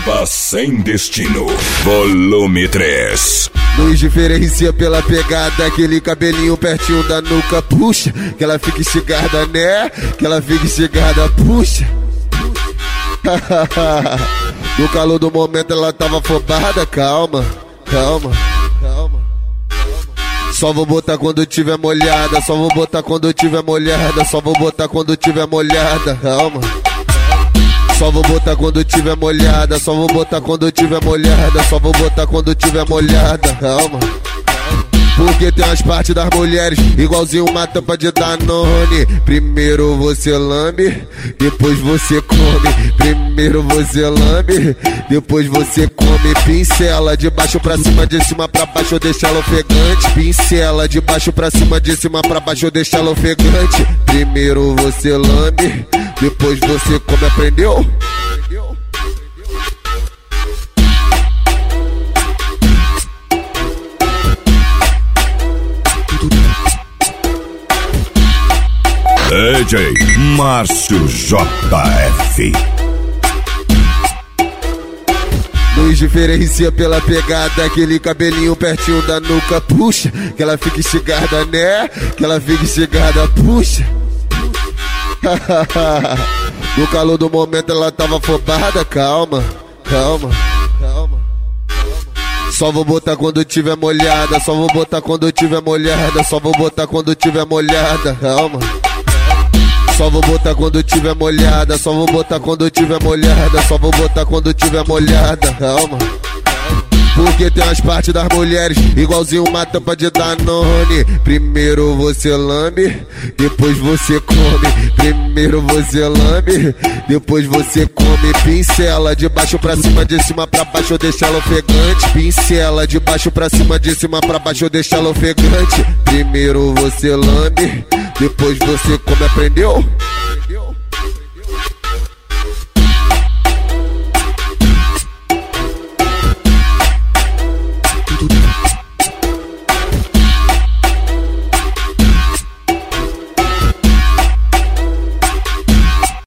Samba Sem Destino, volume 3. Nos diferencia pela pegada, aquele cabelinho pertinho da nuca, puxa, que ela fica esticada, né? Que ela fica esticada, puxa. No calor do momento ela tava afobada, calma, calma, calma. Só vou botar quando tiver molhada, só vou botar quando tiver molhada, só vou botar quando tiver molhada, calma. Só vou botar quando tiver molhada, só vou botar quando tiver molhada, só vou botar quando tiver molhada, calma. Porque tem umas partes das mulheres igualzinho uma tampa de Danone. Primeiro você lambe, depois você come. Primeiro você lambe, depois você come. Pincela de baixo pra cima pra baixo, deixa ela ofegante. Pincela de baixo pra cima pra baixo, deixa ela ofegante. Primeiro você lambe, depois você come, aprendeu? DJ Márcio JF. Nos diferencia pela pegada, aquele cabelinho pertinho da nuca, puxa, que ela fica esticada, né? Que ela fica esticada, puxa. No calor do momento ela tava afobada, calma, calma, calma. Só vou botar quando tiver molhada, só vou botar quando tiver molhada, só vou botar quando tiver molhada, calma. Só vou botar quando tiver molhada, só vou botar quando tiver molhada, só vou botar quando tiver molhada, calma. Porque tem umas partes das mulheres igualzinho uma tampa de Danone. Primeiro você lambe, depois você come. Primeiro você lambe, depois você come. Pincela de baixo pra cima pra baixo, deixa ela ofegante. Pincela de baixo pra cima pra baixo, deixa ela ofegante. Primeiro você lambe, depois você come, aprendeu?